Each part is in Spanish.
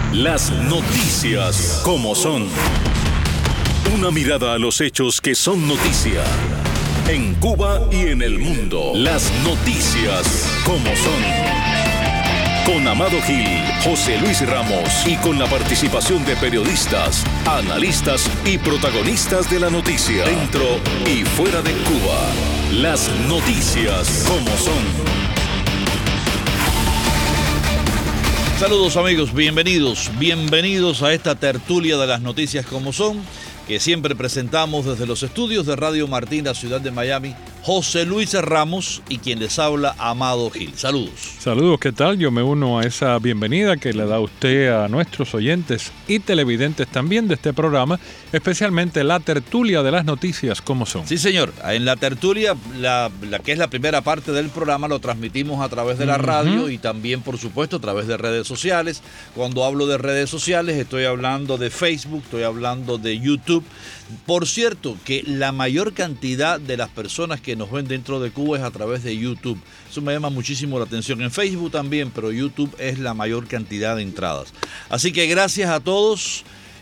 Las noticias como son. Una mirada a los hechos que son noticia. En Cuba y en el mundo. Las noticias como son. Con Amado Gil, José Luis Ramos y con la participación de periodistas, analistas y protagonistas de la noticia. Dentro y fuera de Cuba. Las noticias como son. Saludos amigos, bienvenidos a esta tertulia de las noticias como son, que siempre presentamos desde los estudios de Radio Martín, la ciudad de Miami, José Luis Ramos y quien les habla, Amado Gil. Saludos. Saludos, ¿qué tal? Yo me uno a esa bienvenida que le da usted a nuestros oyentes y televidentes también de este programa, especialmente la tertulia de las noticias como son. Sí, señor. En la tertulia, la que es la primera parte del programa, lo transmitimos a través de la radio y también, por supuesto, a través de redes sociales. Cuando hablo de redes sociales, estoy hablando de Facebook, estoy hablando de YouTube. Por cierto, que la mayor cantidad de las personas que nos ven dentro de Cuba es a través de YouTube. Eso me llama muchísimo la atención. En Facebook también, pero YouTube es la mayor cantidad de entradas. Así que gracias a todos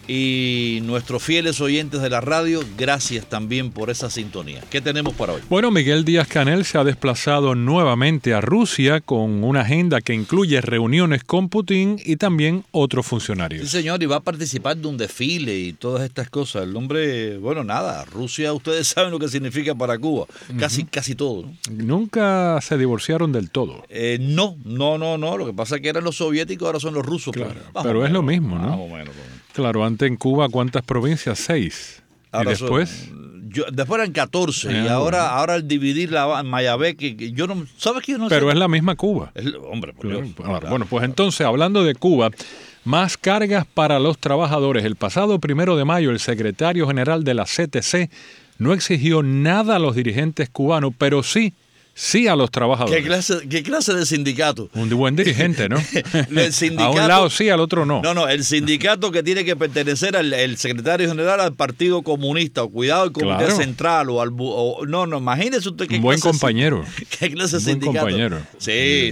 y nuestros fieles oyentes de la radio, gracias también por esa sintonía. ¿Qué tenemos para hoy? Bueno, Miguel Díaz-Canel se ha desplazado nuevamente a Rusia con una agenda que incluye reuniones con Putin y también otros funcionarios. Sí, señor, y va a participar de un desfile y todas estas cosas. El hombre, bueno, nada, Rusia, ustedes saben lo que significa para Cuba. Casi todo, ¿no? Nunca se divorciaron del todo. No. Lo que pasa es que eran los soviéticos, ahora son los rusos. Claro, pero es lo mismo, ¿no? Más o menos. Claro, antes en Cuba, ¿cuántas provincias? 6. Ahora ¿Y después? Después eran 14. Y ahora al dividir la Mayabé, que yo no... ¿Sabes qué? Yo no sé. Pero es la misma Cuba. Hombre, por Claro. Dios. Ahora, bueno, pues entonces, hablando de Cuba, más cargas para los trabajadores. El pasado 1 de mayo, el secretario general de la CTC no exigió nada a los dirigentes cubanos, pero sí a los trabajadores. ¿Qué clase de sindicato? Un buen dirigente, ¿no? El sindicato, a un lado sí, al otro no. No, el sindicato que tiene que pertenecer el secretario general al Partido Comunista, o cuidado, al Comité Central, no, imagínese usted qué un buen clase compañero. ¿Qué clase de buen sindicato? compañero. Sí,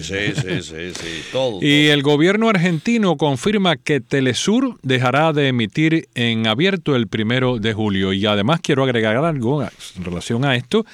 todo. Y el gobierno argentino confirma que Telesur dejará de emitir en abierto el 1 de julio. Y además quiero agregar algo en relación a esto,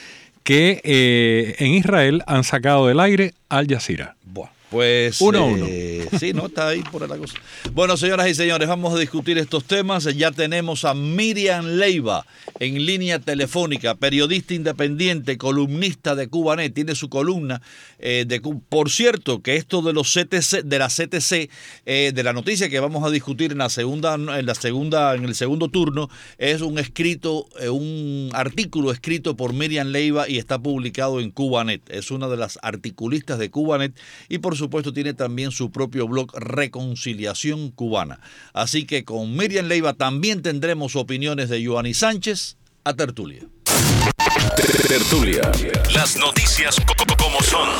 que en Israel han sacado del aire Al Jazeera. Bueno, pues 1-1. Sí, no, está ahí por la cosa. Bueno, señoras y señores, vamos a discutir estos temas. Ya tenemos a Miriam Leiva en línea telefónica, periodista independiente, columnista de Cubanet. Tiene su columna por cierto, que esto de los CTC, de la CTC, de la noticia que vamos a discutir en el segundo turno, es un artículo escrito por Miriam Leiva y está publicado en Cubanet. Es una de las articulistas de Cubanet y por supuesto tiene también su propio blog Reconciliación Cubana. Así que con Miriam Leiva también tendremos opiniones de Yoani Sánchez a tertulia. Tertulia. Las noticias como son.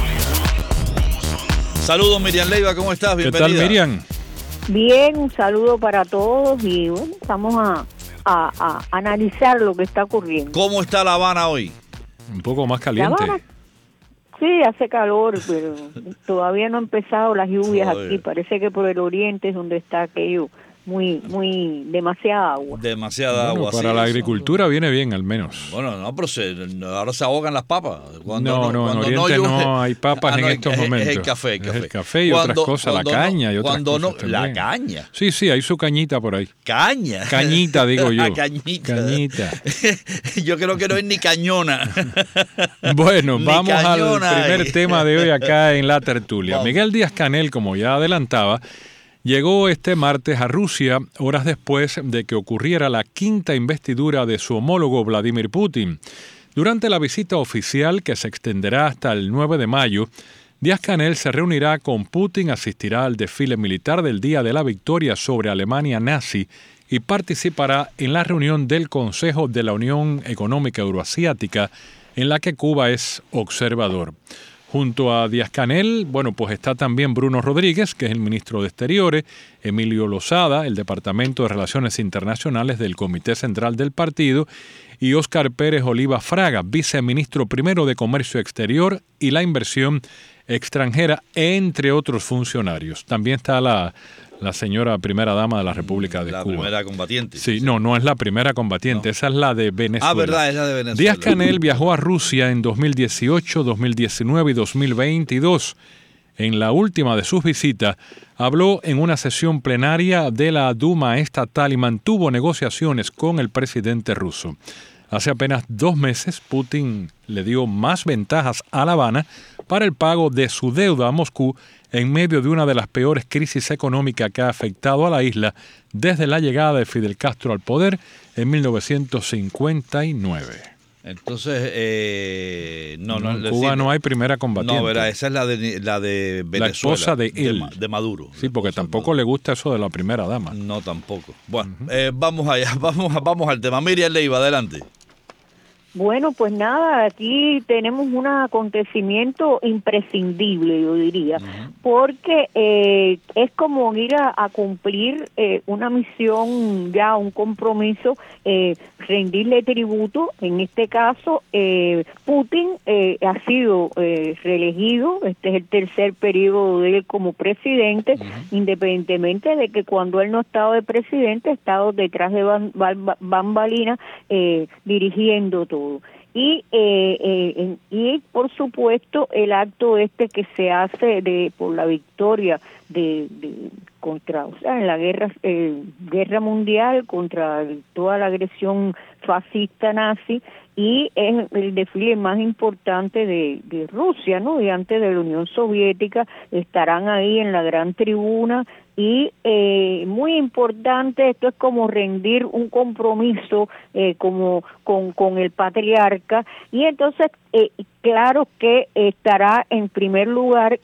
Saludos Miriam Leiva, ¿cómo estás? Bienvenida. ¿Qué tal, Miriam? Bien, un saludo para todos y bueno, vamos a analizar lo que está ocurriendo. ¿Cómo está La Habana hoy? Un poco más caliente. La Habana, sí, hace calor, pero todavía no han empezado las lluvias aquí. Parece que por el oriente es donde está aquello demasiada agua. Demasiada agua. Para sí, la agricultura viene bien, al menos. Bueno, no, pero ahora se ahogan las papas. No, en Oriente no hay papas en estos momentos. Es el café. Es el café y otras cosas, la caña y otras cosas también. La caña. Sí, hay su cañita por ahí. ¿Caña? Cañita, digo yo. La cañita. Yo creo que no es ni cañona. Bueno, Ni vamos cañona. al primer tema de hoy acá en la tertulia. Vamos. Miguel Díaz-Canel, como ya adelantaba, llegó este martes a Rusia, horas después de que ocurriera la quinta investidura de su homólogo Vladimir Putin. Durante la visita oficial, que se extenderá hasta el 9 de mayo, Díaz-Canel se reunirá con Putin, asistirá al desfile militar del Día de la Victoria sobre Alemania nazi y participará en la reunión del Consejo de la Unión Económica Euroasiática, en la que Cuba es observador. Junto a Díaz-Canel, pues está también Bruno Rodríguez, que es el ministro de Exteriores, Emilio Lozada, el Departamento de Relaciones Internacionales del Comité Central del Partido, y Óscar Pérez Oliva Fraga, viceministro primero de Comercio Exterior y la Inversión Extranjera, entre otros funcionarios. También está la la señora primera dama de la República de la Cuba. La primera combatiente. Sí, no es la primera combatiente, esa es la de Venezuela. Verdad, es la de Venezuela. Díaz-Canel viajó a Rusia en 2018, 2019 y 2022. En la última de sus visitas, habló en una sesión plenaria de la Duma estatal y mantuvo negociaciones con el presidente ruso. Hace apenas 2 meses, Putin le dio más ventajas a La Habana para el pago de su deuda a Moscú en medio de una de las peores crisis económicas que ha afectado a la isla desde la llegada de Fidel Castro al poder en 1959. Entonces, en Cuba no hay primera combatiente. No, ¿verdad? Esa es la de Venezuela. La esposa de él. De Maduro. Sí, porque tampoco le gusta eso de la primera dama. No, tampoco. Bueno, vamos allá, vamos al tema. Miriam Leiva, adelante. Bueno, pues nada, aquí tenemos un acontecimiento imprescindible, yo diría, porque es como ir a cumplir una misión, ya un compromiso, rendirle tributo. En este caso, Putin ha sido reelegido, este es el tercer periodo de él como presidente, independientemente de que cuando él no ha estado de presidente, ha estado detrás de bambalinas dirigiendo todo. Y por supuesto el acto que se hace por la victoria contra, o sea, en la guerra mundial contra toda la agresión fascista nazi, y es el desfile más importante de Rusia, ¿no? Y antes de la Unión Soviética estarán ahí en la gran tribuna. Y muy importante, esto es como rendir un compromiso como con el patriarca, y entonces claro que estará en primer lugar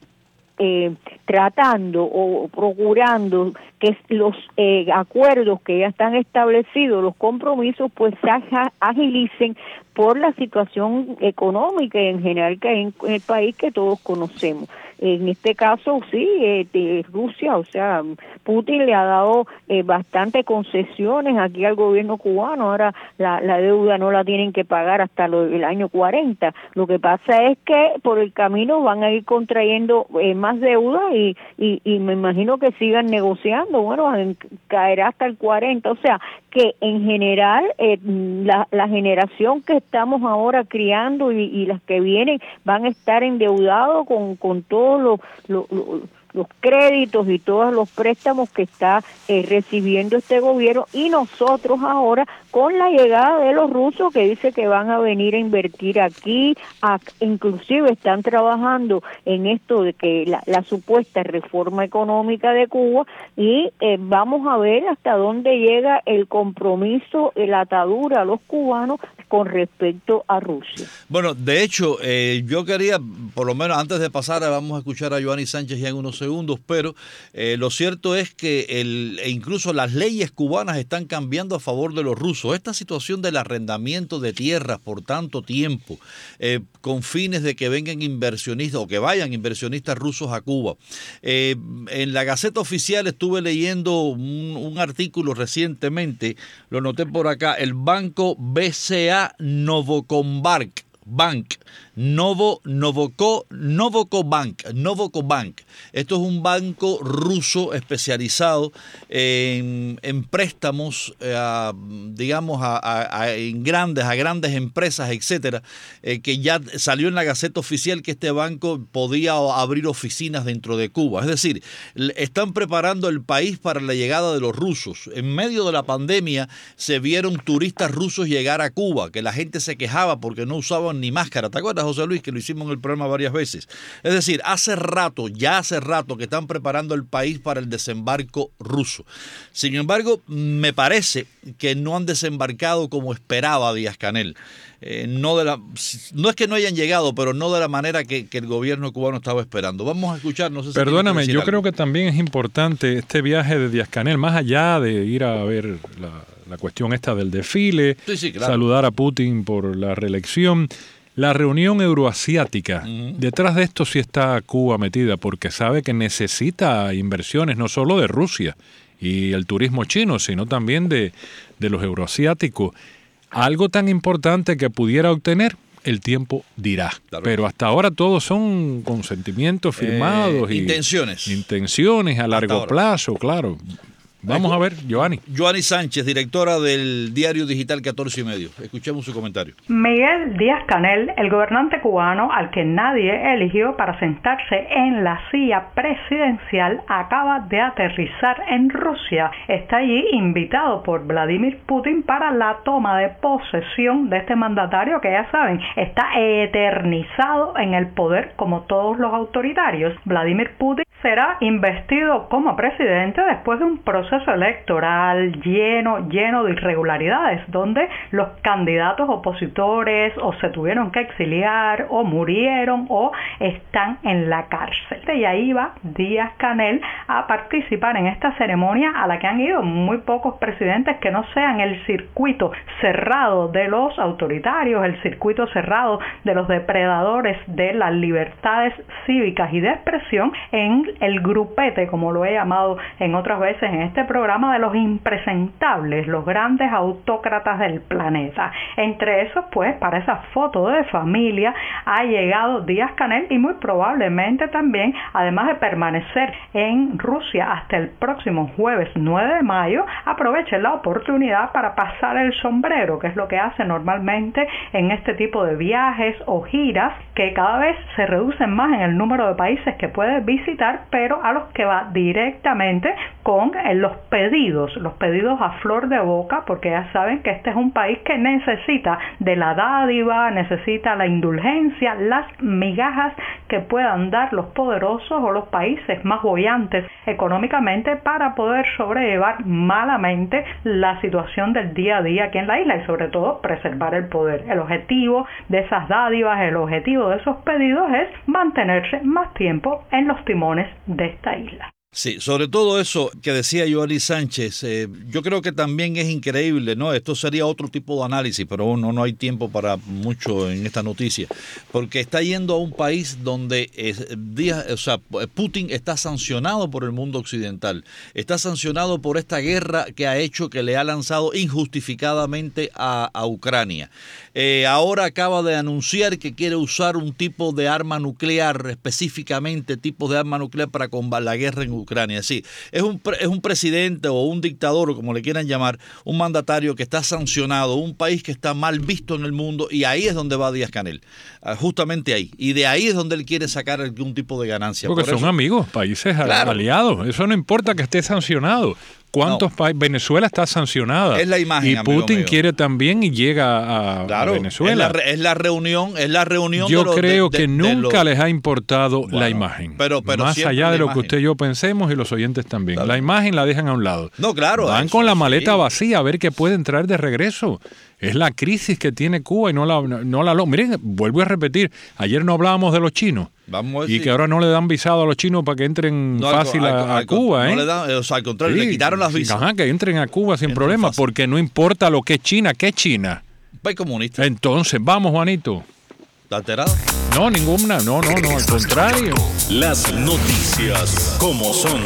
tratando o procurando que los acuerdos que ya están establecidos, los compromisos, pues se agilicen por la situación económica en general que hay en el país, que todos conocemos. En este caso, sí, Rusia, o sea, Putin le ha dado bastante concesiones aquí al gobierno cubano. Ahora la deuda no la tienen que pagar hasta el año 40. Lo que pasa es que por el camino van a ir contrayendo más deuda y me imagino que sigan negociando. Bueno, caerá hasta el 40. O sea, que en general la generación que estamos ahora criando y las que vienen van a estar endeudados con todos los créditos y todos los préstamos que está recibiendo este gobierno, y nosotros ahora con la llegada de los rusos que dice que van a venir a invertir aquí, inclusive están trabajando en esto de que la supuesta reforma económica de Cuba, y vamos a ver hasta dónde llega el compromiso, la atadura a los cubanos con respecto a Rusia. Bueno, de hecho, yo quería, por lo menos antes de pasar, vamos a escuchar a Yoani Sánchez ya en unos segundos, pero lo cierto es que incluso las leyes cubanas están cambiando a favor de los rusos. Esta situación del arrendamiento de tierras por tanto tiempo, con fines de que vengan inversionistas o que vayan inversionistas rusos a Cuba. En la Gaceta Oficial estuve leyendo un artículo recientemente, lo noté por acá, el banco BCA Novocobank, Novocobank. Esto es un banco ruso especializado en préstamos, digamos, a grandes empresas, etcétera, que ya salió en la Gaceta Oficial que este banco podía abrir oficinas dentro de Cuba. Es decir, están preparando el país para la llegada de los rusos. En medio de la pandemia se vieron turistas rusos llegar a Cuba, que la gente se quejaba porque no usaban ni máscara. ¿Te acuerdas, José Luis, que lo hicimos en el programa varias veces? Es decir, hace rato que están preparando el país para el desembarco ruso. Sin embargo, me parece que no han desembarcado como esperaba Díaz-Canel. No es que no hayan llegado, pero no de la manera que el gobierno cubano estaba esperando. Vamos a escuchar, no sé si... Perdóname, yo creo que también es importante este viaje de Díaz-Canel, más allá de ir a ver la cuestión esta del desfile, sí, claro, saludar a Putin por la reelección. La reunión euroasiática, detrás de esto sí está Cuba metida, porque sabe que necesita inversiones no solo de Rusia y el turismo chino, sino también de los euroasiáticos. Algo tan importante que pudiera obtener el tiempo dirá. Claro. Pero hasta ahora todos son consentimientos firmados y intenciones a largo plazo, claro. Vamos a ver, Joanny. Joanny Sánchez, directora del diario digital 14 y medio. Escuchemos su comentario. Miguel Díaz-Canel, el gobernante cubano al que nadie eligió para sentarse en la silla presidencial, acaba de aterrizar en Rusia. Está allí invitado por Vladimir Putin para la toma de posesión de este mandatario que, ya saben, está eternizado en el poder como todos los autoritarios. Vladimir Putin será investido como presidente después de un proceso electoral lleno de irregularidades, donde los candidatos opositores o se tuvieron que exiliar o murieron o están en la cárcel. Y ahí va Díaz-Canel a participar en esta ceremonia a la que han ido muy pocos presidentes que no sean el circuito cerrado de los autoritarios, el circuito cerrado de los depredadores de las libertades cívicas y de expresión, en el grupete, como lo he llamado en otras veces en este programa, de los impresentables, los grandes autócratas del planeta. Entre esos, pues, para esa foto de familia ha llegado Díaz-Canel y muy probablemente también, además de permanecer en Rusia hasta el próximo jueves 9 de mayo, aproveche la oportunidad para pasar el sombrero, que es lo que hace normalmente en este tipo de viajes o giras, que cada vez se reducen más en el número de países que puede visitar, pero a los que va directamente con los pedidos a flor de boca, porque ya saben que este es un país que necesita de la dádiva, necesita la indulgencia, las migajas que puedan dar los poderosos o los países más boyantes económicamente para poder sobrellevar malamente la situación del día a día aquí en la isla y sobre todo preservar el poder. El objetivo de esas dádivas, el objetivo de esos pedidos es mantenerse más tiempo en los timones de esta isla. Sí, sobre todo eso que decía Joanny Sánchez, yo creo que también es increíble, ¿no? Esto sería otro tipo de análisis, pero no hay tiempo para mucho en esta noticia, porque está yendo a un país donde Putin está sancionado por el mundo occidental, está sancionado por esta guerra que ha hecho, que le ha lanzado injustificadamente a Ucrania. Ahora acaba de anunciar que quiere usar un tipo de arma nuclear, específicamente tipos de arma nuclear para combatir la guerra en Ucrania. Sí, es un presidente o un dictador, o como le quieran llamar, un mandatario que está sancionado, un país que está mal visto en el mundo, y ahí es donde va Díaz-Canel, justamente ahí, y de ahí es donde él quiere sacar algún tipo de ganancia. Porque son amigos, países aliados, eso no importa que esté sancionado. ¿Cuántos países? Venezuela está sancionada. Es la imagen, y Putin quiere también y llega a Venezuela. Es la reunión. Yo creo que nunca les ha importado la imagen. Pero más allá de lo que usted y yo pensemos y los oyentes también. Claro. La imagen la dejan a un lado. No, claro. Van con la maleta vacía a ver qué pueden traer de regreso. Es la crisis que tiene Cuba y no la. Miren, vuelvo a repetir, ayer no hablábamos de los chinos. Y que ahora no le dan visado a los chinos para que entren fácil a Cuba. No le dan, al contrario, le quitaron las visas. Ajá, que entren a Cuba sin problema, porque no importa lo que es China. ¿Qué es China? País comunista. Entonces, vamos, Juanito. ¿Está alterado? No, ninguna. No, al contrario. Las noticias como son.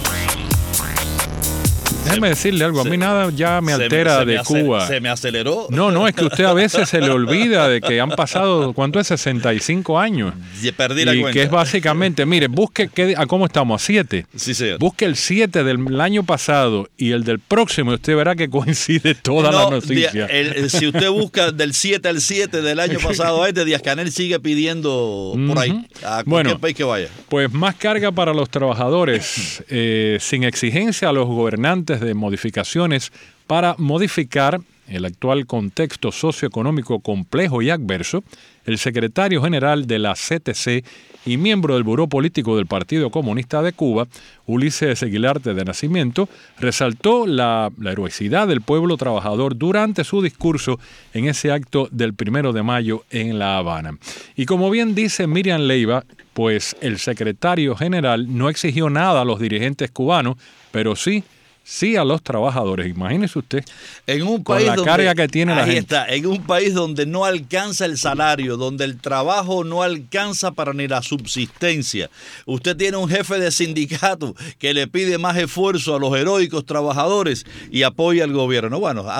Déjeme decirle algo, a mí nada ya me altera de Cuba. ¿Se me aceleró? No, es que usted a veces se le olvida de que han pasado, ¿cuánto es? 65 años. Perdí la cuenta. Y que es básicamente, mire, busque a cómo estamos, a 7. Sí, señor. Busque el 7 del año pasado y el del próximo y usted verá que coincide toda la noticia. Si usted busca del 7 al 7 del año pasado, Díaz-Canel sigue pidiendo por ahí, a cualquier país que vaya. Pues más carga para los trabajadores, sin exigencia a los gobernantes de modificaciones para modificar el actual contexto socioeconómico complejo y adverso. El secretario general de la CTC y miembro del Buró Político del Partido Comunista de Cuba, Ulises Aguilarte de Nacimiento, resaltó la heroicidad del pueblo trabajador durante su discurso en ese acto del 1 de mayo en La Habana. Y como bien dice Miriam Leiva, pues el secretario general no exigió nada a los dirigentes cubanos, pero sí a los trabajadores. Imagínese usted, en un con país la carga que tiene la gente. Ahí está, en un país donde no alcanza el salario, donde el trabajo no alcanza para ni la subsistencia. Usted tiene un jefe de sindicato que le pide más esfuerzo a los heroicos trabajadores y apoya al gobierno. Bueno,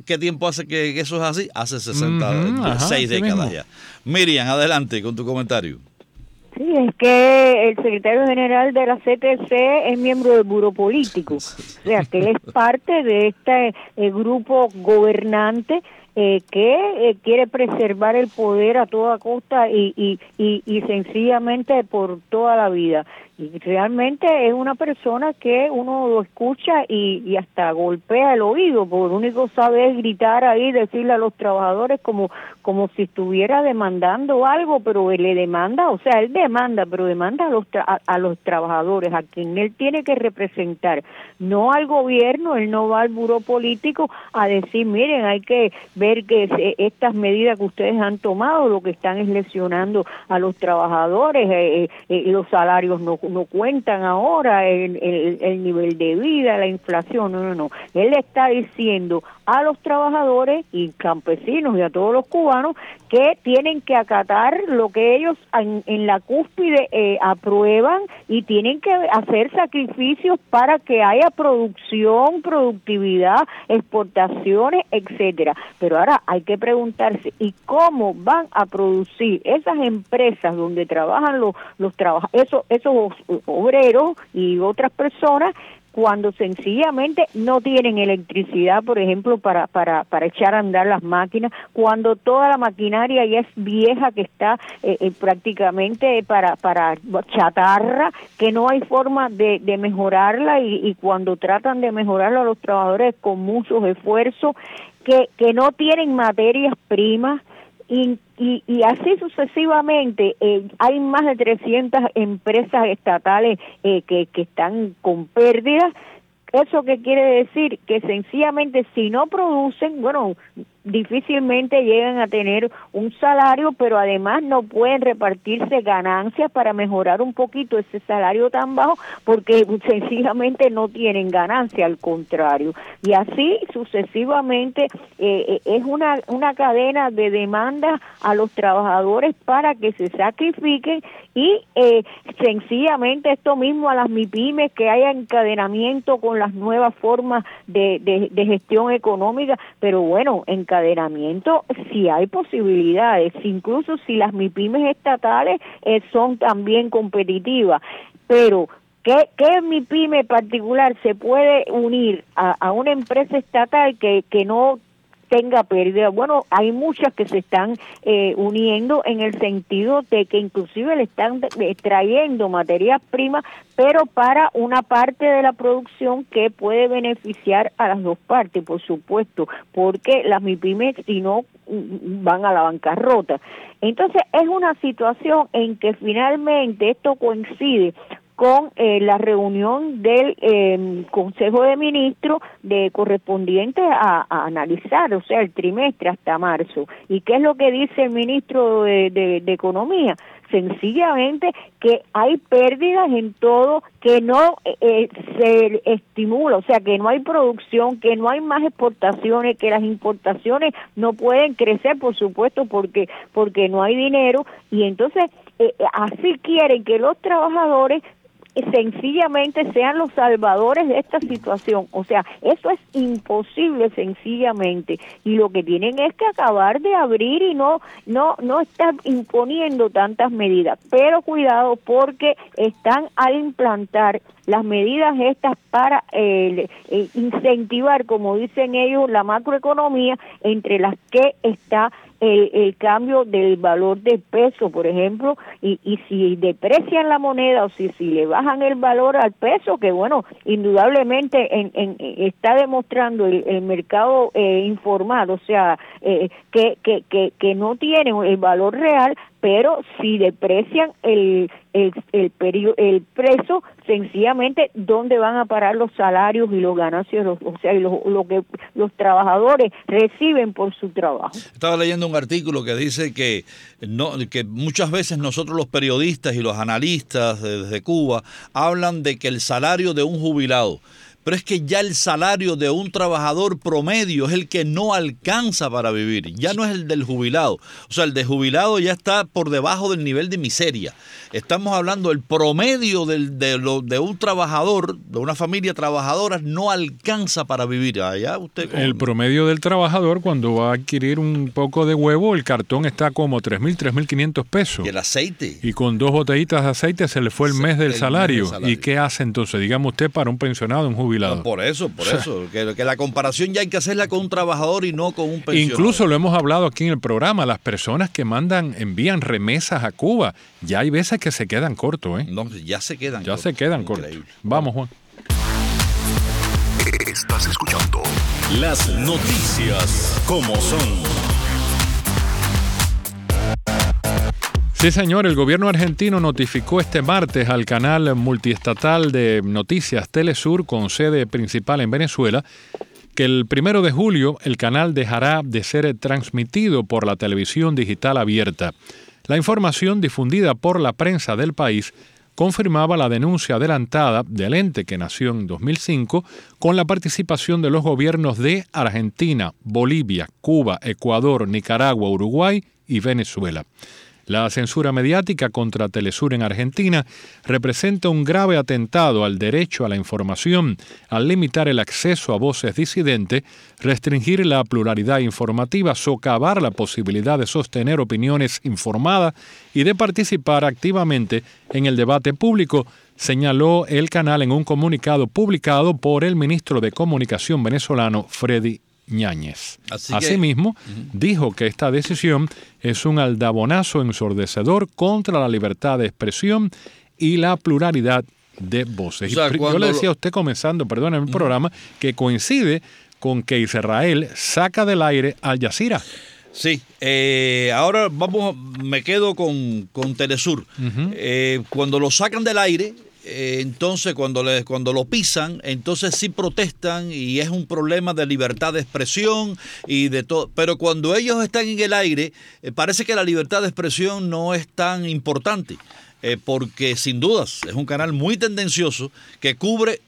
¿Qué tiempo hace que eso es así? Hace 6 décadas ya. Miriam, adelante con tu comentario. Sí, es que el secretario general de la CTC es miembro del Buró Político, o sea, que él es parte de este grupo gobernante que quiere preservar el poder a toda costa y sencillamente por toda la vida. Y realmente es una persona que uno lo escucha y hasta golpea el oído, porque lo único que sabe es gritar ahí, decirle a los trabajadores como si estuviera demandando algo, pero él le demanda, o sea, él demanda, pero demanda a los trabajadores, a quien él tiene que representar, no al gobierno. Él no va al buró político a decir, miren, hay que ver que estas medidas que ustedes han tomado, lo que están es lesionando a los trabajadores, los salarios no cuentan ahora, el nivel de vida, la inflación, no. Él le está diciendo a los trabajadores y campesinos y a todos los cubanos que tienen que acatar lo que ellos en la cúspide aprueban y tienen que hacer sacrificios para que haya producción, productividad, exportaciones, etcétera. Pero ahora hay que preguntarse, ¿y cómo van a producir esas empresas donde trabajan esos obreros y otras personas cuando sencillamente no tienen electricidad, por ejemplo, para echar a andar las máquinas, cuando toda la maquinaria ya es vieja, que está prácticamente para chatarra, que no hay forma de mejorarla y cuando tratan de mejorarla los trabajadores con muchos esfuerzos, que no tienen materias primas, y así sucesivamente. Hay más de 300 empresas estatales que están con pérdidas. ¿Eso qué quiere decir? Que sencillamente si no producen, bueno, difícilmente llegan a tener un salario, pero además no pueden repartirse ganancias para mejorar un poquito ese salario tan bajo, porque sencillamente no tienen ganancia, al contrario. Y así sucesivamente es una cadena de demandas a los trabajadores para que se sacrifiquen y sencillamente esto mismo a las MIPYMES, que haya encadenamiento con las nuevas formas de gestión económica, pero bueno, encadenamiento si hay posibilidades, incluso si las MIPYMES estatales son también competitivas, pero ¿qué MIPYME particular se puede unir a una empresa estatal que no tenga pérdida? Bueno, hay muchas que se están uniendo en el sentido de que inclusive le están trayendo materias primas, pero para una parte de la producción que puede beneficiar a las dos partes, por supuesto, porque las MIPYMES si no van a la bancarrota. Entonces es una situación en que finalmente esto coincide con la reunión del Consejo de Ministros correspondiente a analizar, o sea, el trimestre hasta marzo. ¿Y qué es lo que dice el ministro de Economía? Sencillamente que hay pérdidas en todo, que no se estimula, o sea, que no hay producción, que no hay más exportaciones, que las importaciones no pueden crecer, por supuesto, porque no hay dinero, y entonces así quieren que los trabajadores sencillamente sean los salvadores de esta situación. O sea, eso es imposible sencillamente, y lo que tienen es que acabar de abrir y no estar imponiendo tantas medidas, pero cuidado, porque están al implantar las medidas estas para incentivar, como dicen ellos, la macroeconomía, entre las que está el cambio del valor del peso, por ejemplo, y si deprecian la moneda o si le bajan el valor al peso, que bueno, indudablemente está demostrando el mercado informal, o sea, que no tienen el valor real, pero si deprecian el precio, sencillamente, ¿dónde van a parar los salarios y los ganancias, o sea, y lo que los trabajadores reciben por su trabajo? Estaba leyendo un artículo que dice que muchas veces nosotros los periodistas y los analistas desde Cuba hablan de que el salario de un jubilado pero es que ya el salario de un trabajador promedio es el que no alcanza para vivir, ya no es el del jubilado. O sea, el de jubilado ya está por debajo del nivel de miseria. Estamos hablando del promedio de un trabajador, de una familia trabajadora, no alcanza para vivir. Allá usted... El promedio del trabajador, cuando va a adquirir un poco de huevo, el cartón está como 3.000, 3.500 pesos. Y el aceite. Y con 2 botellitas de aceite se le fue el mes del salario. ¿Y qué hace entonces, digamos usted, para un pensionado, un jubilado? No, por eso. Que la comparación ya hay que hacerla con un trabajador y no con un pensionado. Incluso lo hemos hablado aquí en el programa, las personas que envían remesas a Cuba, ya hay veces que se quedan cortos, ¿eh? No, ya se quedan cortos. Increíble. Vamos, Juan. Estás escuchando las noticias como son. Sí, señor, el gobierno argentino notificó este martes al canal multiestatal de noticias Telesur, con sede principal en Venezuela, que el 1 de julio el canal dejará de ser transmitido por la televisión digital abierta. La información difundida por la prensa del país confirmaba la denuncia adelantada del ente, que nació en 2005, con la participación de los gobiernos de Argentina, Bolivia, Cuba, Ecuador, Nicaragua, Uruguay y Venezuela. La censura mediática contra Telesur en Argentina representa un grave atentado al derecho a la información, al limitar el acceso a voces disidentes, restringir la pluralidad informativa, socavar la posibilidad de sostener opiniones informadas y de participar activamente en el debate público, señaló el canal en un comunicado publicado por el ministro de Comunicación venezolano, Freddy Ñáñez. Asimismo, dijo que esta decisión es un aldabonazo ensordecedor contra la libertad de expresión y la pluralidad de voces. O sea, yo le decía a usted comenzando, en el programa, que coincide con que Israel saca del aire Al Jazeera. Sí, ahora me quedo con Telesur. Cuando lo sacan del aire, entonces cuando lo pisan, entonces sí protestan y es un problema de libertad de expresión y de todo. Pero cuando ellos están en el aire, parece que la libertad de expresión no es tan importante, porque sin dudas es un canal muy tendencioso que cubre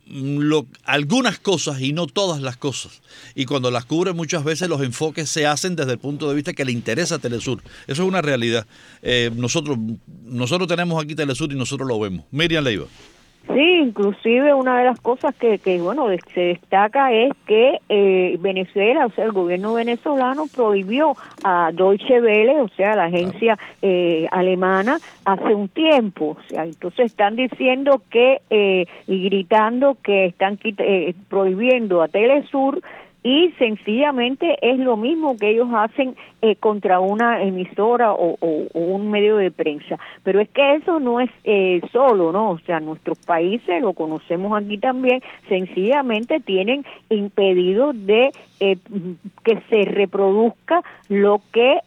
algunas cosas y no todas las cosas. Y cuando las cubre, muchas veces los enfoques se hacen desde el punto de vista que le interesa a Telesur. Eso es una realidad. Nosotros tenemos aquí Telesur y nosotros lo vemos. Miriam Leiva. Sí, inclusive una de las cosas que se destaca es que Venezuela, o sea, el gobierno venezolano prohibió a Deutsche Welle, o sea, la agencia alemana, hace un tiempo. O sea, entonces están diciendo que y gritando que están prohibiendo a Telesur, y sencillamente es lo mismo que ellos hacen contra una emisora o un medio de prensa. Pero es que eso no es solo, ¿no? O sea, nuestros países, lo conocemos aquí también, sencillamente tienen impedido de que se reproduzca lo que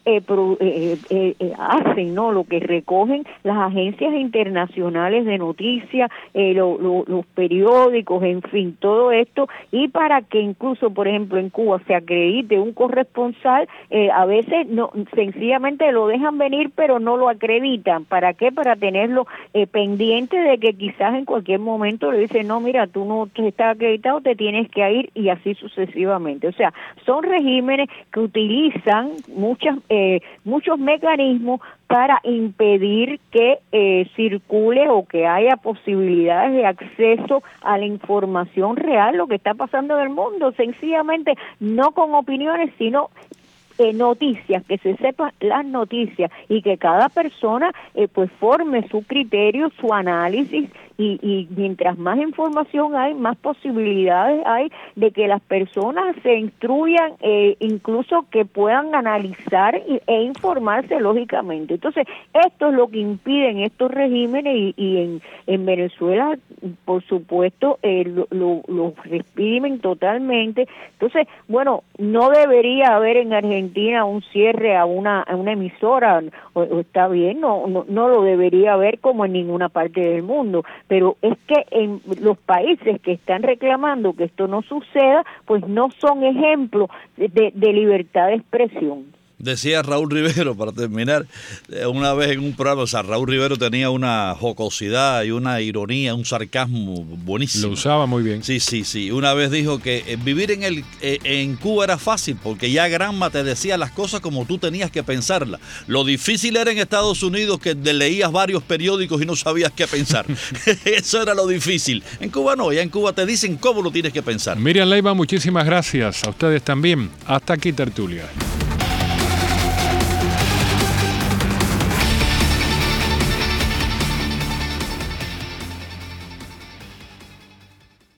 hacen, ¿no? Lo que recogen las agencias internacionales de noticias, los periódicos, en fin, todo esto, y para que incluso, por ejemplo, en Cuba se acredite un corresponsal, a veces no, sencillamente lo dejan venir pero no lo acreditan. ¿Para qué? Para tenerlo pendiente de que quizás en cualquier momento le dicen, no, mira, tú no estás acreditado, te tienes que ir, y así sucesivamente. O sea, son regímenes que utilizan muchos mecanismos para impedir que circule o que haya posibilidades de acceso a la información real, lo que está pasando en el mundo, sencillamente no con opiniones, sino noticias, que se sepan las noticias y que cada persona pues forme su criterio, su análisis, y mientras más información hay, más posibilidades hay de que las personas se instruyan, incluso que puedan analizar e informarse lógicamente. Entonces, esto es lo que impiden estos regímenes, y en Venezuela, por supuesto, lo reprimen totalmente. Entonces, bueno, no debería haber en Argentina un cierre a una emisora, o está bien, no lo debería haber, como en ninguna parte del mundo, pero es que en los países que están reclamando que esto no suceda, pues no son ejemplos de libertad de expresión. Decía Raúl Rivero, para terminar, una vez en un programa, o sea, Raúl Rivero tenía una jocosidad y una ironía, un sarcasmo buenísimo. Lo usaba muy bien. Sí. Una vez dijo que vivir en Cuba era fácil porque ya Granma te decía las cosas como tú tenías que pensarlas. Lo difícil era en Estados Unidos que leías varios periódicos y no sabías qué pensar. Eso era lo difícil. En Cuba no, ya en Cuba te dicen cómo lo tienes que pensar. Miriam Leiva, muchísimas gracias. A ustedes también. Hasta aquí, tertulia.